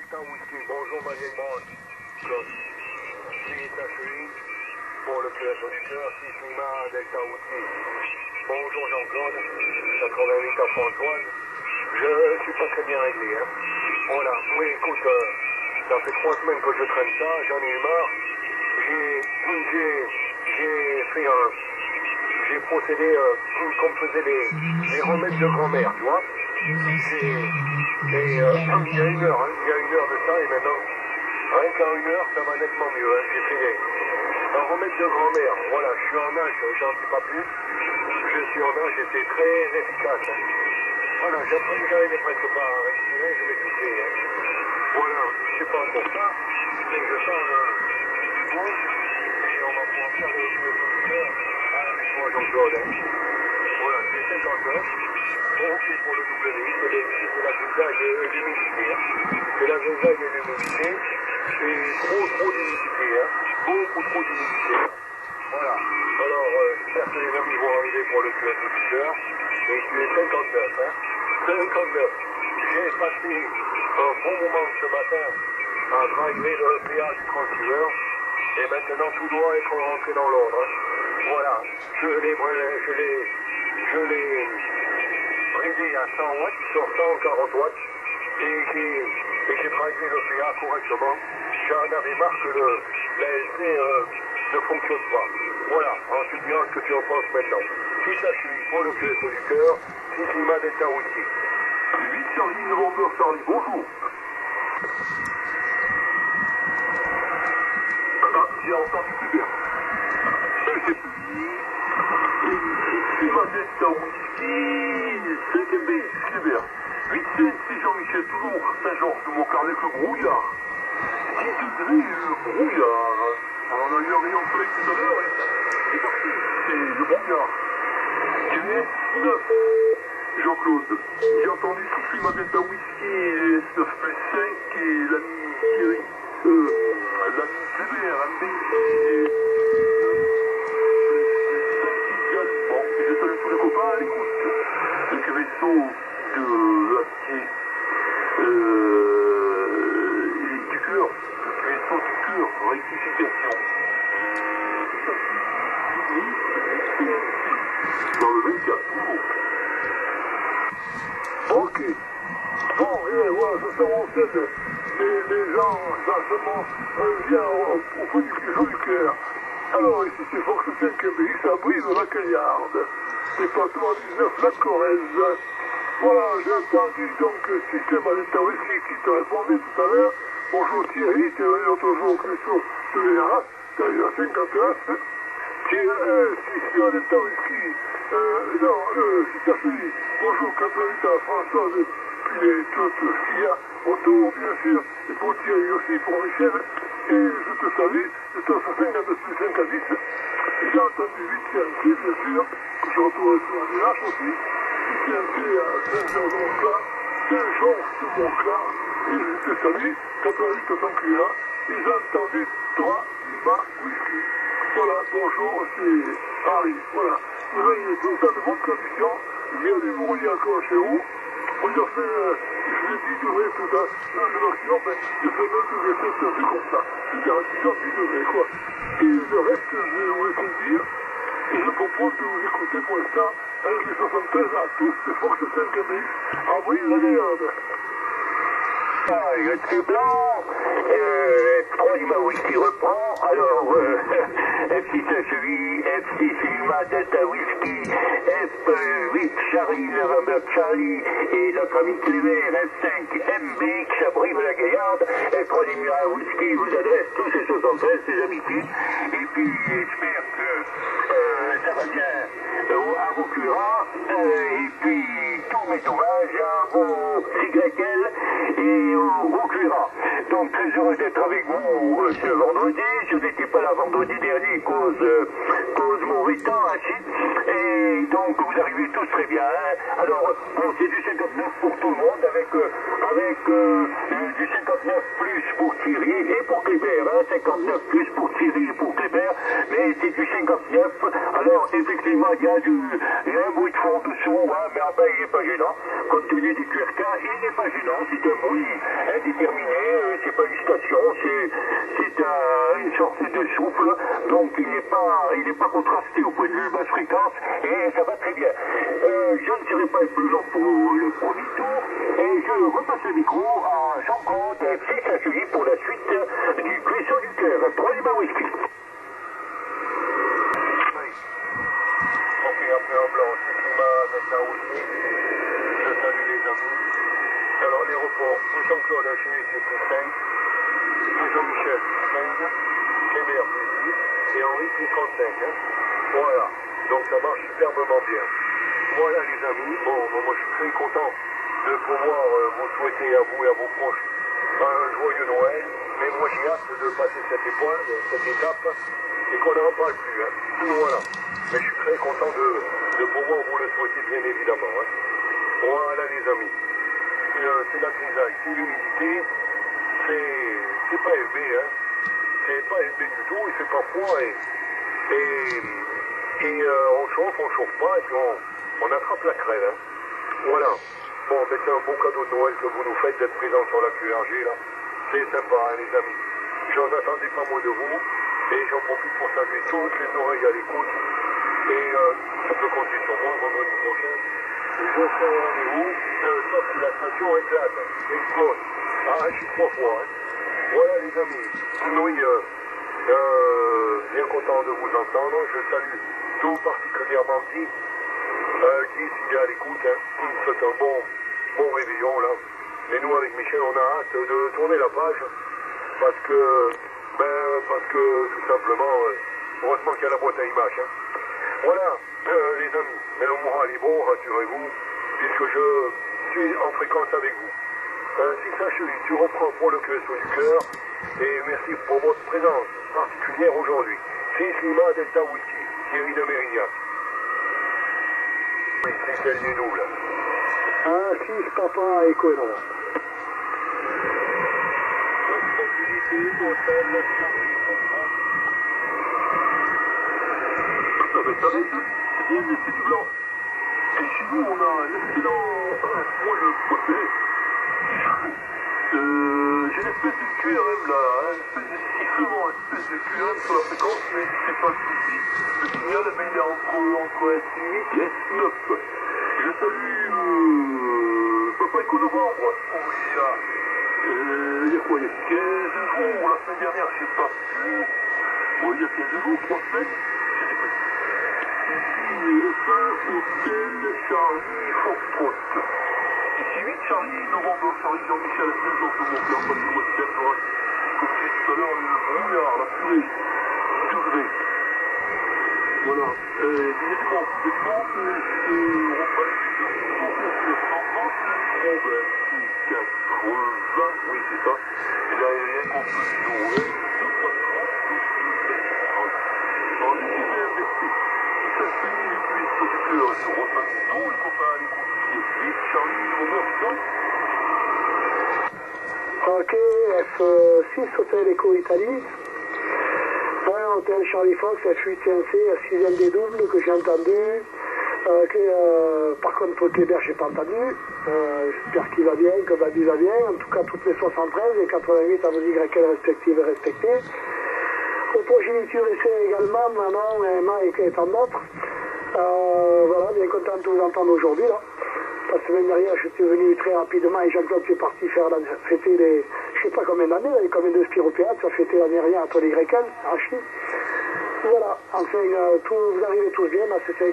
Delta Whisky. Bonjour ma vieille manche. Claude. 6 HUI pour le QS auditeur, 6 Lima Delta Whisky. Bonjour Jean-Claude. 88 à Françoise. Je suis pas très bien réglé. Hein. Voilà. Oui, écoute, ça fait 3 semaines que je traîne ça. J'en ai eu marre. J'ai procédé comme faisaient les remèdes de grand-mère, tu vois. Il y a 1 heure, hein, il y a 1 heure de ça, et maintenant, rien qu'à 1 heure, ça va nettement mieux. Hein. J'ai fait un remède de grand-mère. Voilà, je suis en âge, j'en dis pas plus. Je suis en âge et c'est très efficace. Hein. Voilà, j'arrivais presque pas à respirer, je m'étouffais. Hein. Voilà, c'est pas pour ça, mais je sens du bon, et on va pouvoir faire le producteur avec moi, Jean-Claude. Hein. Voilà, c'est 59. Ok pour le W, c'est la grisaille et l'humidité. Hein. C'est la grisaille et l'humidité. C'est trop d'humidité. Hein. Beaucoup trop d'humidité. Voilà. Alors, j'espère que les amis vont arriver pour le QS auditeur. Et tu es 59. Hein. 59. J'ai passé un bon moment ce matin à driver le péage du transceiver. Et maintenant, tout doit être rentré dans l'ordre. Hein. Voilà. Je l'ai réglé à 100 watts sur 140 watts et j'ai drivé le PA correctement. J'en avais marre que la LC ne fonctionne pas. Voilà, tu me diras ce que tu en penses maintenant. Si ça suit pour le QS auditeur, 6 Lima Delta Whisky. 8 Charlie November Charlie, bonjour. Ah, j'ai entendu plus bien. C'est Lima Delta Whisky, 5 MB, Cléber. 8 CNC Jean-Michel, toujours Saint-Georges de Montcarnet, le brouillard. 10 degrés, le brouillard. Alors, on a eu un rayon de soleil tout à l'heure, et c'est parti, c'est le brouillard. QS 9, Jean-Claude. J'ai entendu 6 Lima Delta Whisky, S9 plus 5 et l'ami Thierry. L'ami Cléber, MB, et je salue tous les copains à l'écoute. Le vaisseau de l'acier du cœur, le vaisseau du cœur, rectification. Dans le 24, toujours. Ok. Bon, et voilà, ça se renseigne. Les gens, ça se vient au fond du cœur. Alors ici c'est Fox 5 MBI, ça brise la Caillarde. Département 19, la Corrèze. Voilà, j'ai entendu donc système à l'État Whisky qui te répondait tout à l'heure. Bonjour Thierry, tu es venu l'autre jour au Crusoe de l'ERA, tu as eu la 59. Système à l'État Whisky, si tu as suivi, bonjour 88 à Françoise, puis tout ce qu'il y a autour, bien sûr, et pour Thierry aussi, pour Michel. Et je te salue, je te fais 52 plus 5 à 10. J'ai entendu 8 CNC, bien sûr, que je retrouve sur la DH aussi. 8 CNC à Saint-Georges de Montclar, Saint-Georges de Montclar, et je te salue, 88 à Saint-Cléa, et j'ai entendu 3 Lima Whisky. Voilà, bonjour, c'est Harry, voilà. Vous avez tout ça de bonnes conditions, bien du brouillard encore chez vous. Moi, j'ai fait 10 degrés tout ça. Le maximum, mais j'ai fait 9 degrés, c'est un peu comme ça. C'est-à-dire 10 degrés, quoi. Et le reste, je vais vous laisser le dire. Et je propose de vous écouter pour l'instant avec les 73 à tous, les Fox 5 MX. Avril la Gaillarde. Le tri blanc, 3 Lima Whisky reprend, alors F6 HUI, F6 Lima Delta Whisky, F8 Charlie November Charlie et notre ami Cléber F5 MBX à Brive-la-Gaillarde, F3 Lima Whisky vous adresse tous ces 73, ses habitudes, et puis j'espère que ça va bien à vos curats, et puis tous mes hommages à vos YL et au Cura. Donc très heureux d'être avec vous ce vendredi. Je n'étais pas là vendredi dernier cause mauvais temps ainsi. Et donc vous arrivez tous très bien. Hein. Alors bon, c'est du 59 pour tout le monde avec avec du 59 plus pour Thierry et pour Kléber, hein, 59 plus pour Thierry et pour Kléber, mais c'est du 59. Alors effectivement il y a un bruit de fond dessous, hein, mais enfin il n'est pas gênant, compte tenu du QRK, il n'est pas gênant, c'est un bruit indéterminé, c'est pas une station, c'est une sorte de souffle, donc il n'est pas contrasté au point de vue basse fréquence, et ça va très bien. Je ne serai pas plus long pour le premier tour, et je repasse le micro à Jean-Claude FCHI pour la suite du Cuisson du Cœur, troisième à whisky. Ok, après en blanc, c'est climat, Delta aussi. Je salue les amis. Alors, l'aéroport, Jean-Claude HI, c'est plus 5. Jean-Michel, 15. Kléber, plus 10. Et Henri, plus 35. Hein. Voilà. Donc, ça marche superbement bien. Voilà, les amis. Bon, moi, je suis très content de pouvoir vous souhaiter à vous et à vos proches un joyeux Noël. Mais moi, j'ai hâte de passer cette étape, et qu'on n'en parle plus. Hein. Voilà. Mais je suis très content de pouvoir vous le souhaiter, bien évidemment. Hein. Voilà, les amis. C'est la grisaille, c'est l'humidité. C'est pas élevé, hein. C'est pas élevé du tout, il fait pas froid et on chauffe pas, et puis on attrape la crève, hein. Voilà. Bon, ben c'est un beau cadeau de Noël que vous nous faites d'être présents sur la QRG, là. C'est sympa, hein, les amis. J'en attendais pas moins de vous, et j'en profite pour saluer toutes les oreilles à l'écoute. Et tu peux compter sur moi vendredi prochain. Je serai au rendez-vous, sauf si la station éclate, explose. Ah, je suis 3 fois, hein. Voilà, les amis. Oui, bien content de vous entendre. Je salue tout particulièrement Guy, s'il est à l'écoute, hein. C'est un bon réveillon, là. Mais nous, avec Michel, on a hâte de tourner la page, parce que tout simplement, heureusement qu'il y a la boîte à images, hein. Voilà, les amis. Mais le moral est bon, rassurez-vous, puisque je suis en fréquence avec vous. Si ça, tu reprends pour le QSO du cœur, et merci pour votre présence particulière aujourd'hui. 6 Lima Delta Whisky, Thierry de Mérignac. Oui, c'est celle du double. 6 Papa Echo Nova. Tranquillité, hôtel, c'est bien, mais c'est du blanc. Et chez nous, on a un excellent... Moi, j'ai une espèce de QRM là, une espèce de sifflement, une espèce de QRM sur la fréquence, mais c'est pas le souci. Le signal, mais il est entre S8 et S9. Je salue Papa Echo Novembre. Oui, là. Il y a quoi? Il y a 15 jours, la semaine dernière, je sais pas. Bon, il y a 15 jours, 3 semaines, je sais pas. Ici, le feu, hôtel, Charlie, Foxtrot. Ici 8, Charlie, novembre, Charlie, Jean-Michel, la semaine, j'en fais mon plan, parce que moi, c'est bien, comme je disais tout à l'heure, le brouillard, la purée, degrés. Voilà. Il y a du monde, on repasse le 80, oui, c'est ça. Et l'aérien qu'on peut nous on est des investis. Ça se finit les cuisses du cœur, et on repasse tous les copains à l'écoute. Et 8, Charlie, novembre, Ok, F6 Hôtel Echo Italie. Ouais, Hôtel Charlie Fox, F8C, 6ème des doubles que j'ai entendu. Par contre, pour Kléber, j'ai pas entendu. J'espère qu'il va bien, que Babi va bien. En tout cas, toutes les 73 et 88 à vos YL respectives et respectées. Au progéniture essai également, Manon, Emma et tant d'autres. Voilà, bien content de vous entendre aujourd'hui, là. La semaine dernière, je suis venu très rapidement et Jean-Claude est parti fêter les, je sais pas combien d'années, combien de spiropéates, ça fêtait l'année dernière à toi les Grecs, Rachid. Voilà, enfin, vous arrivez tous bien, là c'est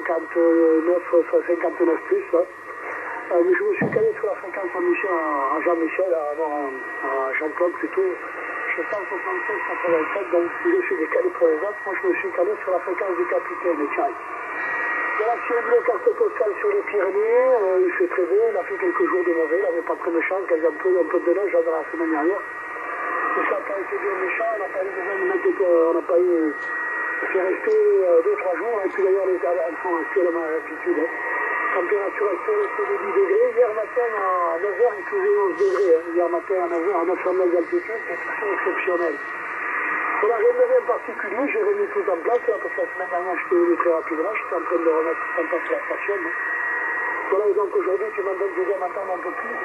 59 plus, là. Mais je me suis calé sur la fréquence à Jean-Michel, à Jean-Claude plutôt. Je sens 76, 87, donc si je suis décalé pour les autres, moi je me suis calé sur la fréquence du capitaine, et tiens. Voilà, sur le carte postale sur les Pyrénées, il fait très beau, il a fait quelques jours de mauvais, il n'avait pas très méchant, il y a un peu de neige dans la semaine dernière. Mais ça n'a pas été bien méchant, on n'a pas eu besoin de mettre, on n'a pas eu, fait rester 2-3 jours, et puis d'ailleurs les Italiens font actuellement à l'altitude. Hein. Température actuelle, c'est de 10 degrés. Hier matin, à 9h, il faisait 11 degrés. Hier matin, à 9h, à 900 mètres d'altitude, c'est exceptionnel. Voilà, rien de bien particulier, j'ai remis tout en place, là, parce que la semaine dernière, j'étais venu très rapidement, j'étais en train de remettre tout en place la station. Voilà, et donc aujourd'hui, tu m'entends, je dois m'entendre un peu plus,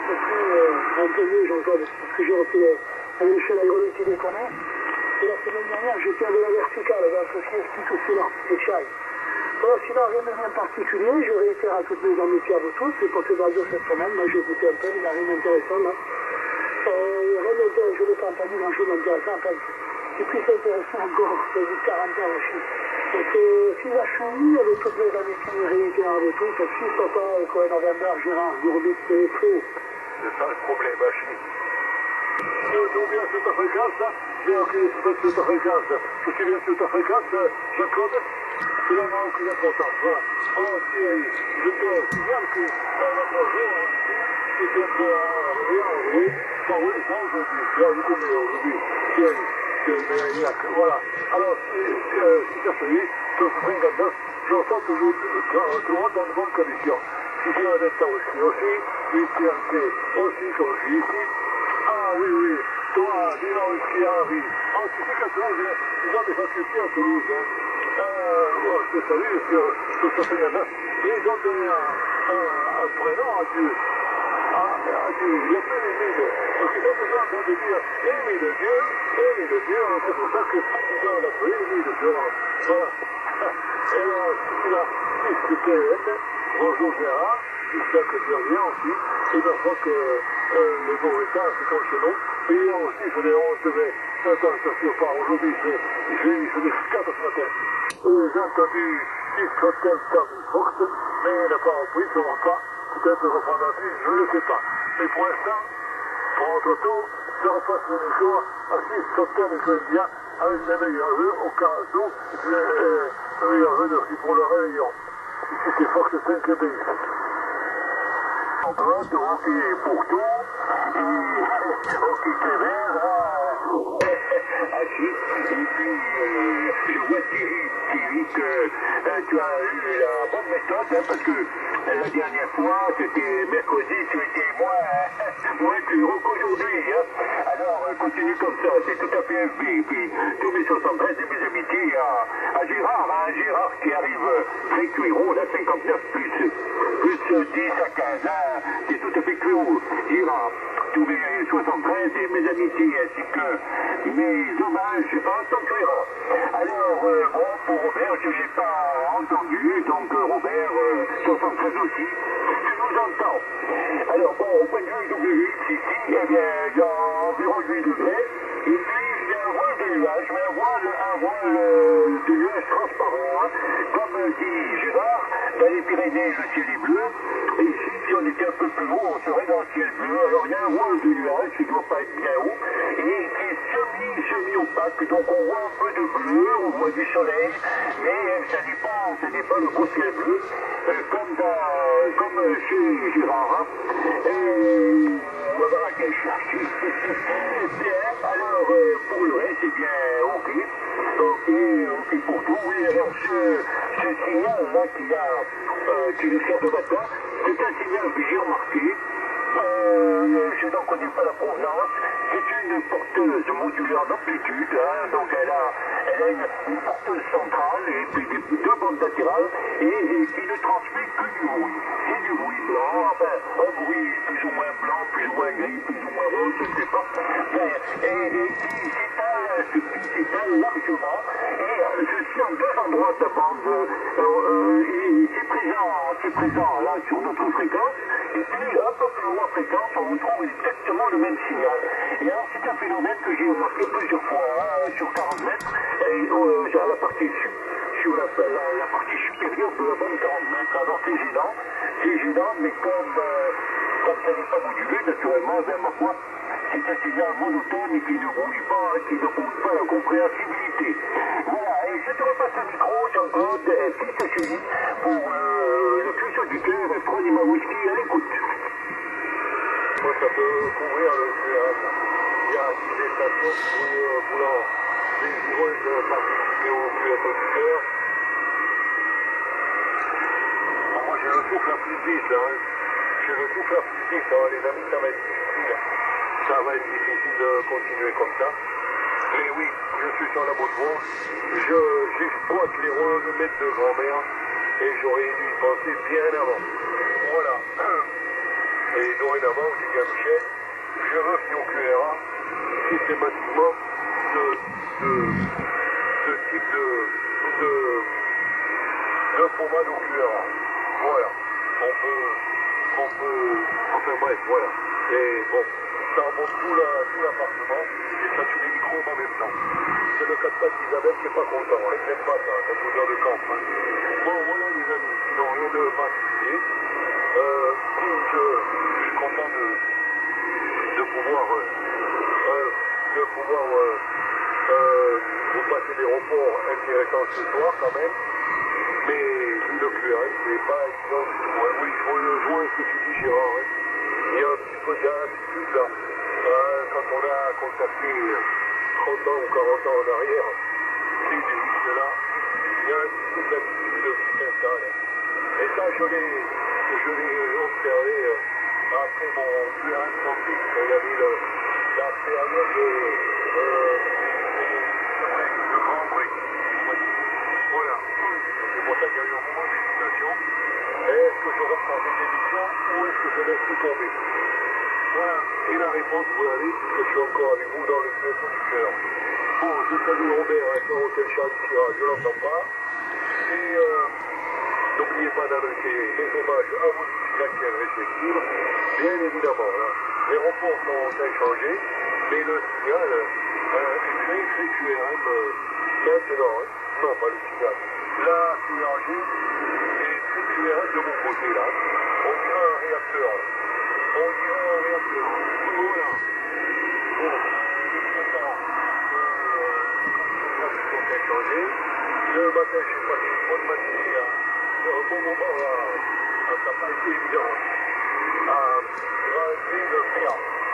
un peu mieux, Jean-Claude, parce que j'ai refait avec l'échelle aérodynamique qui déconne. Et la semaine dernière, j'étais à de la verticale, dans ce qui explique aussi là, les chai. Voilà, sinon, rien de bien particulier, je réitère à toutes mes amitiés à vous tous, c'est pour cette radio cette semaine, moi j'ai écouté un peu, il n'y a rien d'intéressant là. Rien d'intéressant, je n'ai pas entendu grand-chose d'intéressant, enfin, qui puisse intéresser encore, c'est du 40 ans aussi. Donc, si la chouille, avec toutes les amitiés réitérées avec tous, fils, papa, Cohen November, Gérard, Gourbit, et Flo. C'est ça le problème, Achille. D'où vient cette fréquence, là? Bien, ok, c'est cette fréquence. Qu'est-ce qui vient de cette fréquence, Jean-Claude? C'est là, non, aucune importance. Voilà. Alors, je te signale que, notre jour, c'était un peu oui, ça, oui, ça, aujourd'hui. Là, je connais aujourd'hui. Voilà. Alors, si ça se dit, sur ce 59, je ressens toujours tout le monde dans de bonnes conditions. Si j'ai un instant aussi, oui, tu as fait aussi comme je suis ici. Ah oui, oui, toi, dis-donc ce qui arrive. Ah, tu sais qu'à Toulouse, ils ont des facultés à Toulouse. Je te salue, sur ce 59. Et ils ont donné un prénom à Dieu. Il appelle Émile. Donc ils ont besoin de dire Émile de Dieu, Émile de Dieu. C'est pour ça qu'ils ont appelé Émile de Dieu. Voilà. Et alors, si tu l'as discuté, bonjour Gérard, j'espère que tu reviens aussi. Et je crois que le beau état, c'est comme chez nous. Et hier aussi, il faisait 11 degrés. Attends, je t'assure pas, aujourd'hui, il faisait 4 ce matin. J'ai entendu discothèque Tommy Fox, mais il n'a pas repris, ça ne va pas. Peut-être reprendre un film, je ne le sais pas. Mais pour l'instant, pour notre tour, je repasse le jour à 6 centaines de Indiens avec les meilleurs vœux au cas où, les meilleurs vœux aussi pour le réveillon. Ici c'est Fox 5 b. Donc, et pour tout, et ok Cléber, et puis je vois Thierry que tu as eu la bonne méthode, hein, parce que la dernière fois, c'était mercredi, tu étais moins plus heureux qu'aujourd'hui. Hein. Alors, continue comme ça, c'est tout à fait FB. Et puis, tous mes 73 et mes amitiés à Gérard, hein, Gérard qui arrive très cuiro, là, 59 plus 10 à 15 ans, c'est tout à fait cuiro. Gérard, tous mes 73 et mes amitiés, ainsi que mes hommages à ton cuiro. Alors, bon, pour Robert, je ne l'ai pas entendu, donc Robert, 73 aussi, tu nous entends. Alors, bon, au point de vue WX ici, eh bien, il y a environ 8 degrés, et puis il y a un voile de nuages, mais un voile de nuages transparent, hein. Comme dit Gérard, dans les Pyrénées, le ciel est bleu, et ici, si on était un peu plus haut, on serait dans le ciel bleu, alors il y a un voile de nuages qui ne doit pas être bien haut, et qui est semi-opaque, donc on voit un peu de bleu, on voit du soleil, mais ça n'est pas le beau ciel bleu, comme chez Gérard, hein. Ou à Marrakech. Bien, alors pour le reste, c'est bien ok. Ok pour tout, oui, alors ce signal-là qui nous sert de matin, c'est un signal que j'ai remarqué. Je n'en connais pas la provenance. C'est une porteuse modulaire d'amplitude, hein, donc elle a une porteuse centrale et puis deux bandes latérales et qui ne transmet que du bruit. C'est du bruit blanc, enfin un bruit plus ou moins blanc, plus ou moins gris, plus ou moins rose, je ne sais pas. Et qui s'étale largement. Et je suis en deux endroits de la bande. C'est présent là sur notre fréquence. Et puis un peu plus loin fréquence, on retrouve exactement le même signal. Et alors c'est un phénomène que j'ai remarqué plusieurs fois, hein, sur 40 mètres, et à la partie sur la partie supérieure de la bande 40 mètres. Alors c'est gênant, mais comme ça n'est pas modulé, naturellement, ben ma foi, c'est un signal monotone et qui ne bouge pas, qui ne bouge pas la compréhensibilité. Voilà, et je te repasse le micro, Jean-Claude, fils chéri, pour le cuisson du cœur, prenez ma whisky à l'écoute. Moi, ça peut couvrir le CRM. Il y a 10 stations voulant participer au cueillette du cœur. Moi, je le souffle à plus vite, là. Hein. J'ai le souffle à plus vite, hein, les amis, ça va être difficile. Ça va être difficile de continuer comme ça. Mais oui, je suis sur la bonne voie. J'exploite les remèdes de grand-mère et j'aurais dû y penser bien avant. Voilà. Et dorénavant, j'ai dit à Michel, je refais au QRA systématiquement ce type de pommade au QRA. Voilà. Enfin bref, voilà. Et bon, ça remonte tout l'appartement et ça tue les microbes en même temps. C'est le cas de passe d'Isabelle qui n'est pas content. Elle n'aime pas ça, cette odeur de camp. Hein. Bon, voilà les amis, sinon rien de particulier. Je suis content de pouvoir vous passer des reports intéressants ce soir quand même. Mais vu le QRS, c'est pas évident du tout. Hein. Oui, je rejoins ce que tu dis, Gérard. Hein. Il y a un petit peu d'incertitude là. Quand on a contacté 30 ans ou 40 ans en arrière, les délistes là, il y a un petit peu d'incertitude qui s'installe. Et ça, je l'ai observé après mon QRS camping, quand il y avait la période de Grand Prix. Voilà. C'est pour ça qu'il y a eu un moment d'hésitation. Est-ce que je reprends cette émission ou est-ce que je laisse tout tomber? Voilà. Et la réponse, vous l'avez, puisque je suis encore avec vous dans le création du cœur. Bon, je salue Robert, sur Hôtel Charles Tirage, je l'entends pas. Et n'oubliez pas d'annoncer les hommages à vos utilisateurs respectifs. Bien évidemment, là, les reports sont inchangés, mais le signal est très QRM maintenant. Hein. Non, pas le signal. La QRG est très QRM de mon côté, là. On dirait un réacteur. Voilà. Bon, entre-temps, les sont inchangés. Le matin, j'ai passé une bonne matinée, un bon moment, ça n'a pas été évident. À driver le PA.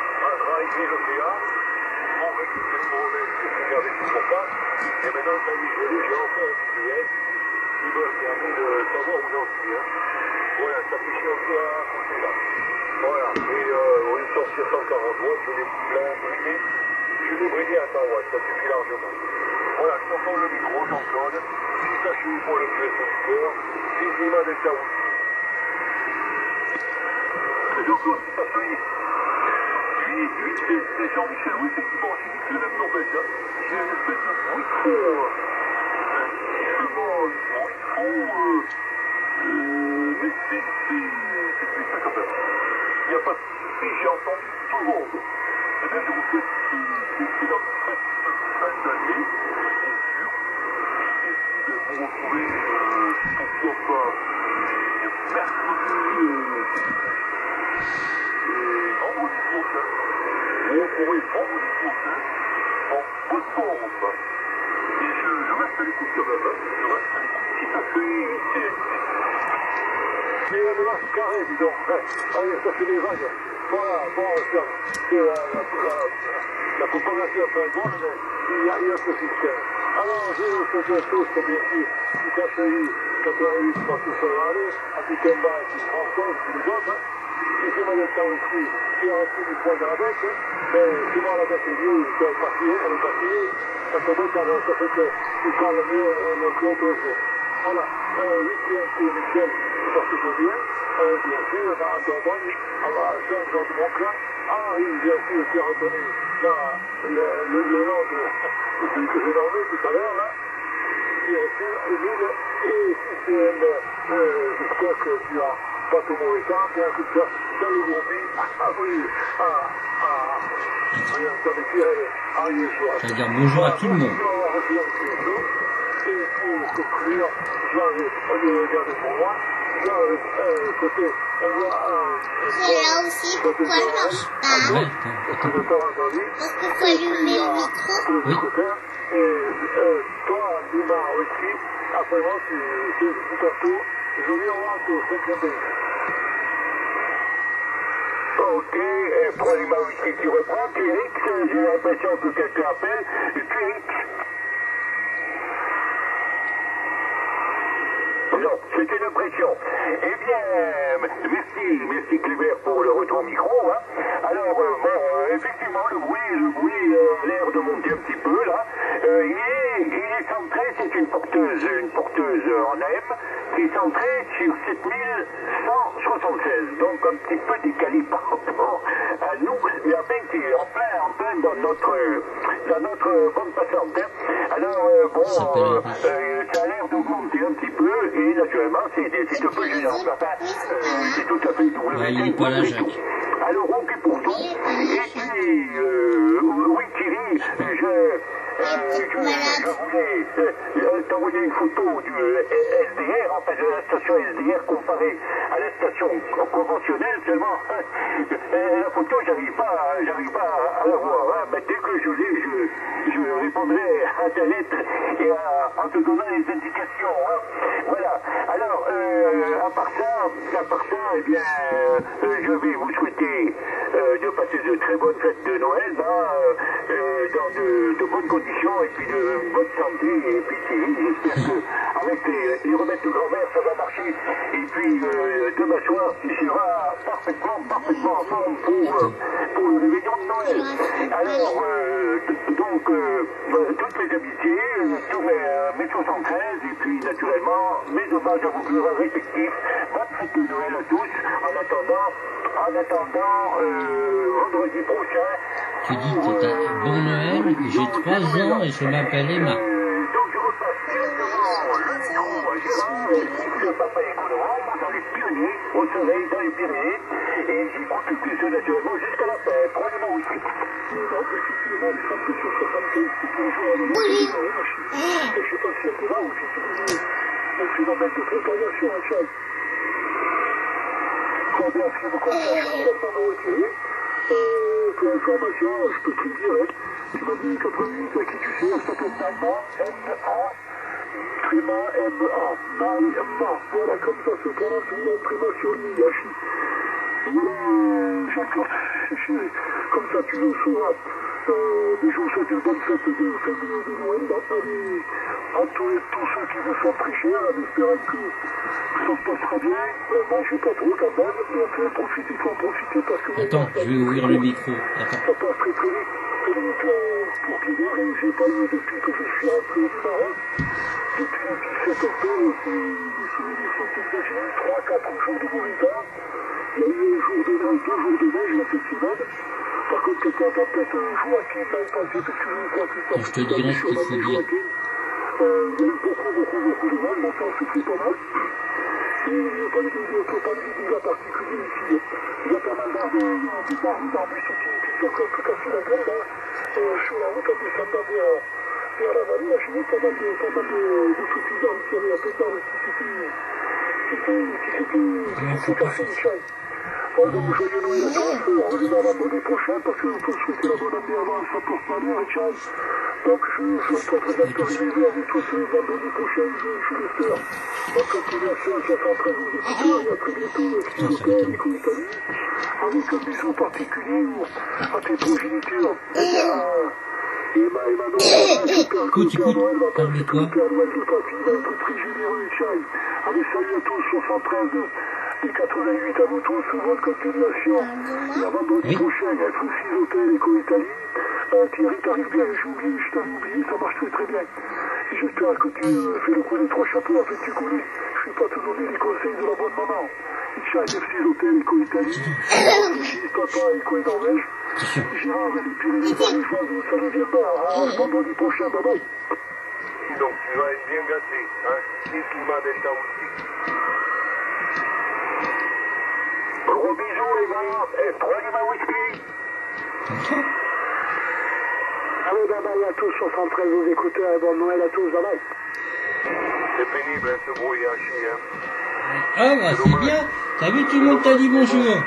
Pour récupérer mon relais, j'ai regardé toujours pas. Et maintenant, ça y est, j'ai enfin un visuel qui me permet de savoir où j'en suis. Hein. Voilà, ça affiché un peu à côté là. Voilà, et au lieu de sortir 140 watts, je l'ai bridé à 100 watts, ça suffit largement. Voilà, je t'entends le micro, Jean-Claude. Pikachu pour le QS du cœur. Zizima Delta Whisky. Jean-Claude, ça y est. Lui, c'est Jean-Michel, oui, effectivement, j'ai dit que c'est le même Norvège. J'ai une espèce de bruit de fond. Mais c'est ça comme ça. Il n'y a pas de souci, j'ai entendu tout le monde. C'est-à-dire que c'est dans cette fin d'année, bien sûr, j'ai décidé de vous retrouver, pourquoi pas, mercredi et vendredi prochain. Vous retrouverez vendredi prochain en bonne forme. Et je reste à l'écoute quand même. Je reste à l'écoute si ça fait TNT. Mais le vache carré, dis donc. Allez, ça fait des vagues. Voilà, bon, c'est la propagation est un bon, mais il y a ce système. Alors, je vous souhaite à tous, bien sûr, qui accueillit 88 partout sur l'année, à Pikemba, qui se rencontre, qui nous donne. Et c'est mal le temps aussi, qui a repris du poids dans la bec, mais souvent la bec est venue, elle est partie, ça tombe, ça fait qu'il parle mieux le club aussi. Voilà, 8e pour Michel, qui passe toujours bien. Bien sûr, à Dordogne, à la Jean-Jean de Montclair, Henri, bien sûr, qui a retenu le nom de celui que j'ai nommé tout à l'heure, là. Bien sûr, Émile, et CCN, j'espère que tu as pas tout mauvais temps, bien que tu as dans le gourmet, Je vais dire bonjour à tout le monde. Et pour conclure, je vais regarder pour moi. Côté, on voit c'est là aussi pourquoi je marche pas. Ouais, Parce qu'il faut allumer le micro. Oui. Et toi, Lima aussi, après moi, c'est tout à tour. Je viens voir au 5e pays. Ok, et pour Lima aussi, tu reprends, tu Eric, j'ai l'impression que quelqu'un appelle, et puis Eric. Non, c'était une impression. Eh bien, merci Cléber pour le retour micro. Hein. Alors, bon, effectivement, le bruit a l'air de monter un petit peu, là. Il est centré, c'est une porteuse en AM, qui est centrée sur 7176. Donc, un petit peu décalé par rapport à nous, mais enfin, qui est en plein dans notre bande passante. Hein. Alors, bon, ça a l'air d'augmenter un petit peu, et naturellement, c'est un peu gênant. Enfin, c'est tout à fait double. Ouais, il n'est pas là, Jacques. Alors, ok pour tout. Et puis, oui, Thierry, je voulais t'envoyer une photo du SDR, enfin de la station SDR comparée à la station conventionnelle, seulement la photo, j'arrive pas à la voir. Hein. Mais dès que je l'ai, je répondrai à ta lettre et en te donnant les indications. Hein. Voilà. Alors, à part ça, eh bien, je vais vous souhaiter de passer de très bonnes fêtes de Noël, dans de bonnes conditions et puis de bonne santé. Et puis j'espère qu'avec les remèdes de grand-mère, ça va marcher. Et puis demain soir, tu seras parfaitement en forme pour le réveillon de Noël. Alors, donc, toutes mes amitiés, tous mes 73, et puis naturellement, mes hommages à vos pleurs respectifs. Bonne fête de Noël à tous, en attendant vendredi prochain. Tu dis que t'as bon Noël, j'ai 3 ans et je m'appelle Emma. Donc je repasse directement le micro à Gérard, le papa économe, dans les Pyrénées, au soleil dans les Pyrénées, et j'écoute tout ça naturellement jusqu'à la fin. Prenez-moi aussi. Donc effectivement, les femmes sur 75, c'est toujours un moment de je sais pas si elle est là ou si c'est un phénomène de propagation à Tchad. Très bien, ce qui vous concerne, je suis pas retiré. Pour information, je peux te le dire, hein. Tu m'as dit 88 à qui tu sais, elle s'appelle Naïma, M-A, Tréma, M-A, Naïma. Voilà, comme ça se prononce le nom Tréma sur l'Iyachi. Comme ça tu le sauras. Mais je vous souhaite une bonne fête de Noël à tous ceux qui vous sont très chers, en espérant que ça se passera bien. Mangez pas trop quand même, mais faut en profiter parce que... Attends, je vais ouvrir le micro. Attends. Ça passe très très vite. Donc, pour Cléber, j'ai pas eu depuis que je suis rentré du Maroc, depuis le 17 octobre, les souvenirs sont exagérés, 3-4 jours de mauvais temps. Il y a eu 2 jours de neige cette semaine. Par contre, c'était la tempête Joaquin l'année passée, parce que je crois que ça... Je te dirai ce qu'il faut dire. Il y a eu beaucoup de mal, mais ça en souffle pas mal. Et il n'y a pas eu de dégâts particuliers ici. Il y a pas mal d'arbustes qui sont cassés la gueule, là, sur la route en descendant vers la vallée. Là, j'ai vu pas mal de petits arbres qui avaient un peu d'arbres qui s'étaient cassés une chaîne. Bon, donc, joyeux Noël à tous, on revient dans l'année prochaine, parce qu'on peut souhaiter la bonne année avant, ça porte malheur et Tchad. Donc, je souhaiterais bien terminer avec tous ce vendredi prochain, je l'espère. En continuation à 93 aux écouteurs, et à très bientôt, s'il vous plaît, Nico Italie, avec un bisou particulier à tes progénitures. Emma, Écoute, parle-toi. Le Père Noël de papy va être très généreux et Tchad. Allez, salut à tous, 73 et 88 à vous tous, bonne continuation. Et à vendredi prochain, il y a Soucis Hôtel Éco-Italie. Thierry, t'arrives bien, je t'avais oublié, ça marche très bien. Et j'espère que tu fais le coup des 3 chapeaux, en fait, tu connais. Je ne vais pas te donner les conseils de la bonne maman. Tchad, Soucis Hôtel Éco-Italie. Soucis, papa, Éco-Norvège. Gérard, les Pyrénées, dans les phases, ça ne vient pas. Vendredi prochain, bye bye. Donc, tu vas être bien gâté, hein. Si tu m'as déjà aussi. Gros bisous les gars, et prenez ma whisky. Allez, bye bye à tous, 73 aux écouteurs et bon Noël à tous, bye bye. C'est pénible hein, ce bruit à chier. Hein. Ah bah c'est bien, t'as vu tout le monde t'a dit bonjour.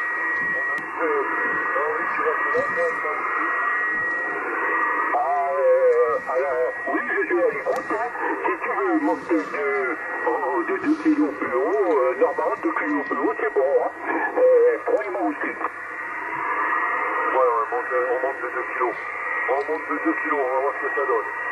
Oui, je suis à l'écoute. Hein. Si tu veux monter de 2 kilos plus haut, normalement 2 kilos plus haut, c'est bon. Hein. Prenez-moi aussi. Voilà, on monte de 2 kilos. On monte de 2 kilos, on va voir ce que ça donne.